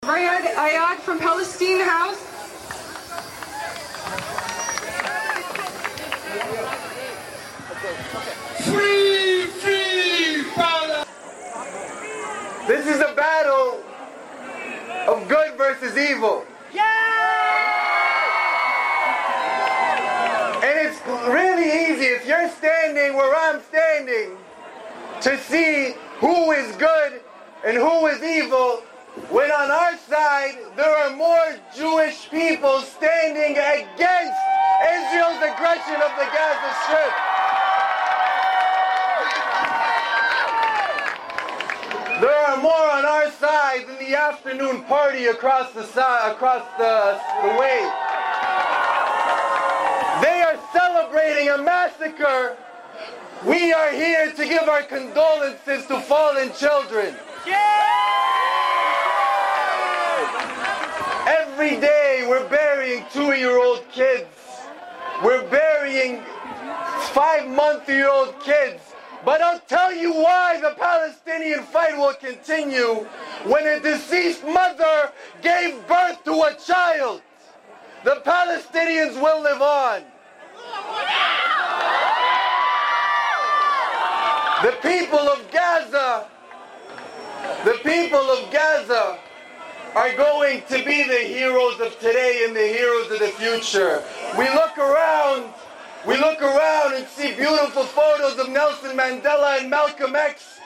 Rayad Ayad from Palestine House. Free, free Palestine! This is a battle of good versus evil. And it's really easy if you're standing where I'm standing to see who is good and who is evil, when on our side there are more Jewish people standing against Israel's aggression of the Gaza Strip. There are more on our side than the afternoon party across the way. They are celebrating a massacre. We are here to give our condolences to fallen children. Every day we're burying 2-year-old kids. We're burying 5-month-old kids. But I'll tell you why the Palestinian fight will continue. When a deceased mother gave birth to a child, the Palestinians will live on. The people of Gaza are going to be the heroes of today and the heroes of the future. We look around and see beautiful photos of Nelson Mandela and Malcolm X.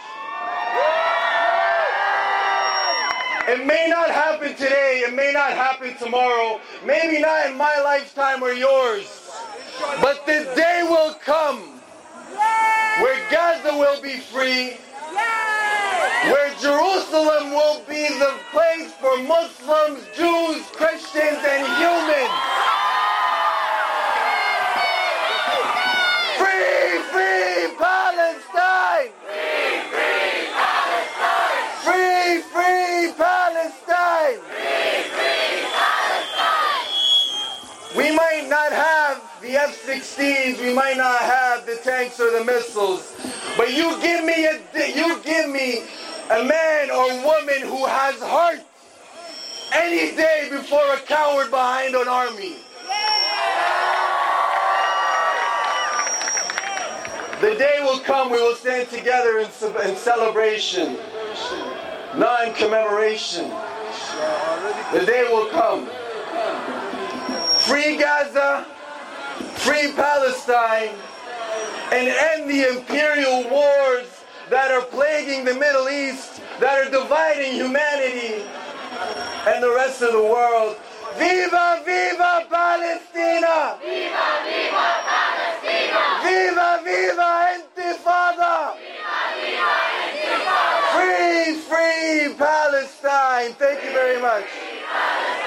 It may not happen today, it may not happen tomorrow, maybe not in my lifetime or yours, but the day will come where Gaza will be free, where Jerusalem will be the place for Muslims, Jews, Christians, and humans. Free, free Palestine! Free, free Palestine! Free, free Palestine! Free, free Palestine! We might not have the F-16s, we might not have the tanks or the missiles, but you give me a man or woman who has heart any day before a coward behind an army. The day will come we will stand together in celebration, not in commemoration. The day will come. Free Gaza, free Palestine, and end the imperial wars that are plaguing the Middle East, that are dividing humanity and the rest of the world. Viva, viva Palestina! Viva, viva Palestina! Viva, viva Intifada! Viva, viva Intifada! Free, free Palestine! Thank you very much.